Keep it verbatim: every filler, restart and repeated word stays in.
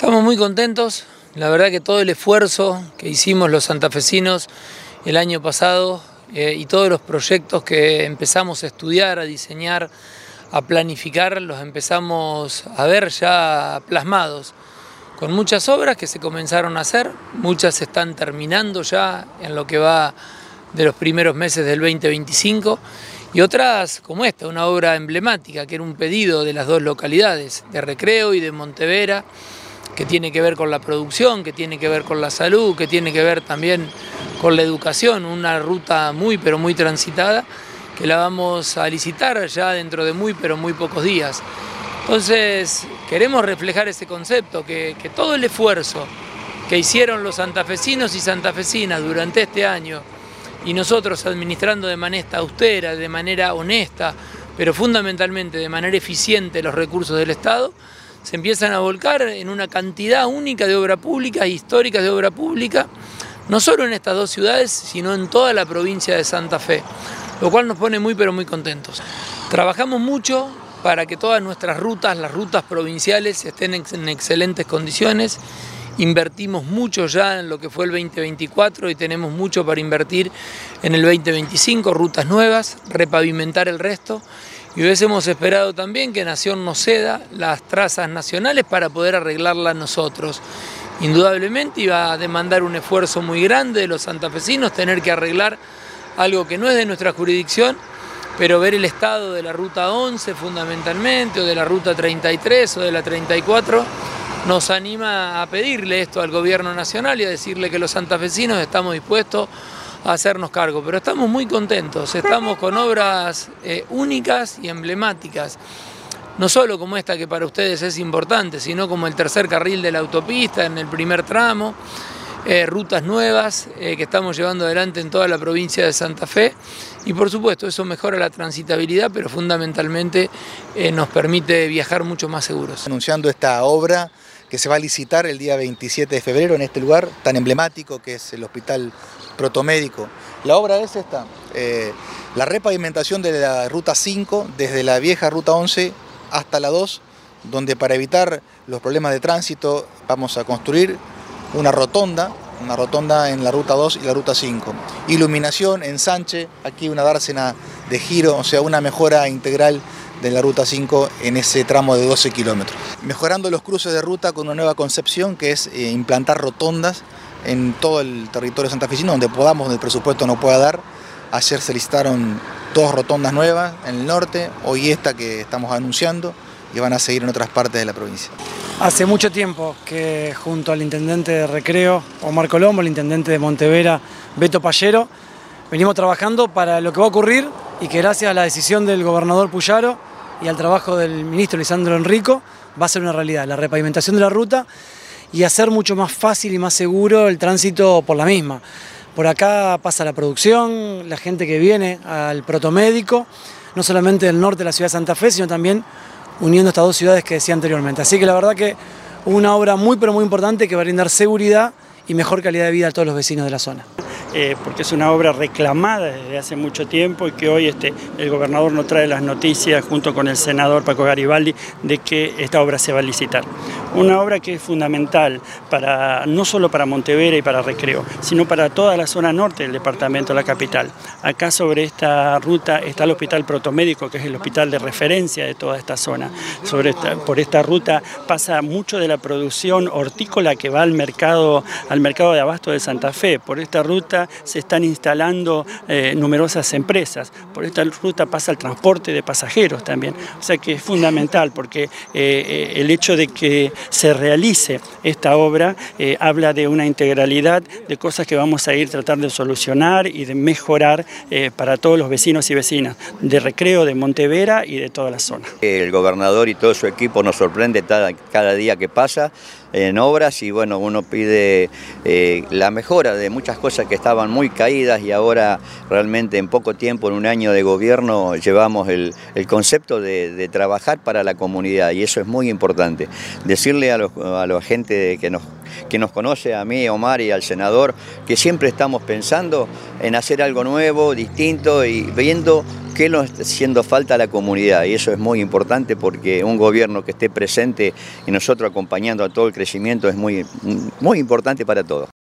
Estamos muy contentos, la verdad que todo el esfuerzo que hicimos los santafesinos el año pasado eh, y todos los proyectos que empezamos a estudiar, a diseñar, a planificar, los empezamos a ver ya plasmados, con muchas obras que se comenzaron a hacer, muchas se están terminando ya en lo que va de los primeros meses del veinte veinticinco, y otras como esta, una obra emblemática que era un pedido de las dos localidades, de Recreo y de Montevera, que tiene que ver con la producción, que tiene que ver con la salud, que tiene que ver también con la educación, una ruta muy pero muy transitada, que la vamos a licitar ya dentro de muy pero muy pocos días. Entonces queremos reflejar ese concepto, que, que todo el esfuerzo que hicieron los santafesinos y santafesinas durante este año, y nosotros administrando de manera austera, de manera honesta, pero fundamentalmente de manera eficiente los recursos del Estado, se empiezan a volcar en una cantidad única de obra pública, históricas de obra pública, no solo en estas dos ciudades, sino en toda la provincia de Santa Fe, lo cual nos pone muy pero muy contentos. Trabajamos mucho para que todas nuestras rutas, las rutas provinciales, estén en excelentes condiciones. Invertimos mucho ya en lo que fue el veinte veinticuatro y tenemos mucho para invertir en el veinte veinticinco, rutas nuevas, repavimentar el resto. Y hubiésemos esperado también que Nación nos ceda las trazas nacionales para poder arreglarlas nosotros. Indudablemente iba a demandar un esfuerzo muy grande de los santafesinos tener que arreglar algo que no es de nuestra jurisdicción, pero ver el estado de la ruta once fundamentalmente, o de la ruta treinta y tres o de la treinta y cuatro, nos anima a pedirle esto al gobierno nacional y a decirle que los santafesinos estamos dispuestos a hacernos cargo, pero estamos muy contentos, estamos con obras eh, únicas y emblemáticas, no solo como esta que para ustedes es importante, sino como el tercer carril de la autopista en el primer tramo, eh, rutas nuevas eh, que estamos llevando adelante en toda la provincia de Santa Fe, y por supuesto eso mejora la transitabilidad, pero fundamentalmente eh, nos permite viajar mucho más seguros. Anunciando esta obra que se va a licitar el día veintisiete de febrero en este lugar tan emblemático que es el Hospital Protomédico. La obra es esta, eh, la repavimentación de la ruta cinco desde la vieja ruta once hasta la dos, donde para evitar los problemas de tránsito vamos a construir una rotonda, una rotonda en la ruta dos y la ruta cinco. Iluminación, ensanche, aquí una dársena de giro, o sea, una mejora integral de la ruta cinco en ese tramo de doce kilómetros. Mejorando los cruces de ruta con una nueva concepción que es eh, implantar rotondas en todo el territorio santafesino donde podamos, donde el presupuesto no pueda dar. Ayer se licitaron dos rotondas nuevas en el norte, hoy esta que estamos anunciando, y van a seguir en otras partes de la provincia. Hace mucho tiempo que junto al intendente de Recreo, Omar Colombo, el intendente de Montevera, Beto Pallero, venimos trabajando para lo que va a ocurrir y que gracias a la decisión del gobernador Puyaro y al trabajo del ministro Lisandro Enrico va a ser una realidad, la repavimentación de la ruta y hacer mucho más fácil y más seguro el tránsito por la misma. Por acá pasa la producción, la gente que viene al Protomédico, no solamente del norte de la ciudad de Santa Fe, sino también uniendo estas dos ciudades que decía anteriormente. Así que la verdad que una obra muy pero muy importante que va a brindar seguridad y mejor calidad de vida a todos los vecinos de la zona. Eh, porque es una obra reclamada desde hace mucho tiempo y que hoy este, el gobernador nos trae las noticias junto con el senador Paco Garibaldi de que esta obra se va a licitar. Una obra que es fundamental para, no solo para Montevera y para Recreo, sino para toda la zona norte del departamento, la capital. Acá sobre esta ruta está el Hospital Protomédico, que es el hospital de referencia de toda esta zona. Sobre esta, por esta ruta pasa mucho de la producción hortícola que va al mercado, al mercado de abasto de Santa Fe. Por esta ruta se están instalando eh, numerosas empresas. Por esta ruta pasa el transporte de pasajeros también. O sea que es fundamental porque eh, el hecho de que se realice esta obra eh, habla de una integralidad de cosas que vamos a ir tratando de solucionar y de mejorar eh, para todos los vecinos y vecinas de Recreo, de Montevera y de toda la zona. El gobernador y todo su equipo nos sorprende cada, cada día que pasa en obras y bueno, uno pide eh, la mejora de muchas cosas que estaban muy caídas y ahora realmente en poco tiempo, en un año de gobierno, llevamos el, el concepto de, de trabajar para la comunidad y eso es muy importante. Decirle a los, a la gente que nos que nos conoce a mí, Omar y al senador, que siempre estamos pensando en hacer algo nuevo, distinto y viendo qué nos está haciendo falta a la comunidad. Y eso es muy importante porque un gobierno que esté presente y nosotros acompañando a todo el crecimiento es muy, muy importante para todos.